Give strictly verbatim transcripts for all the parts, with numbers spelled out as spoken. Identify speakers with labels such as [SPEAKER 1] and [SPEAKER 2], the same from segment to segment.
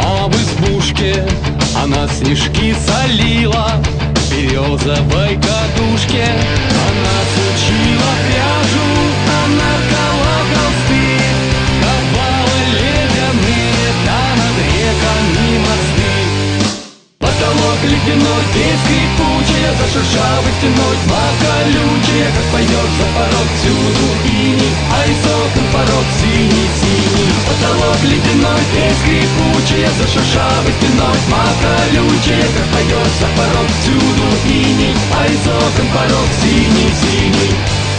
[SPEAKER 1] Зима в избушке, она снежки солила в березовой кадушке. Она сучила пряжу, она ткала холсты, ковала ледяные, да над реками мосты. Потолок ледяной, весь скрипучий, за шершавой стеной тьма колючая, как пойдет за порог всюду иней, а из окон порог синий-синий. Потолок ледяной, весь скрипучий, за шершавой стеной тьма колючая, как пойдет за порог всюду иней, а из окон порог синий-синий.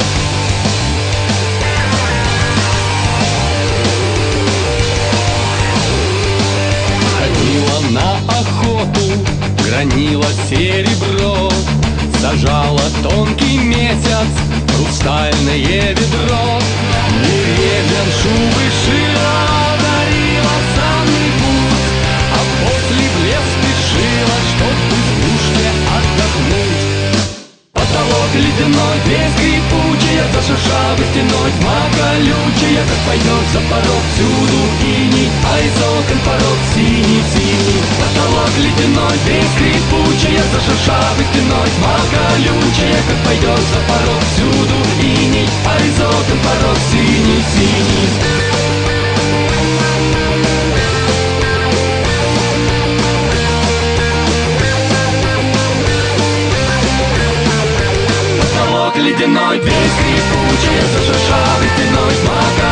[SPEAKER 1] Ходила на охоту, гранила серебро, сажала тонкий месяц в хрустальное ведро. Деревеншу вышила, дарила санный путь, а после в лес спешила, чтоб в избушке отдохнуть. Потолок ледяной, весь скрипучий, за шершавой стеной тьма колючая, как пойдет за порог всюду иней, а из окон порог синий-синий. Потолок ледяной, весь скрипучий, за шершавой стеной тьма колючая, как пойдет за порог всюду иней, а из окон порог синий-синий. Ледяной, весь скрипучий, за шершавой стеной тьма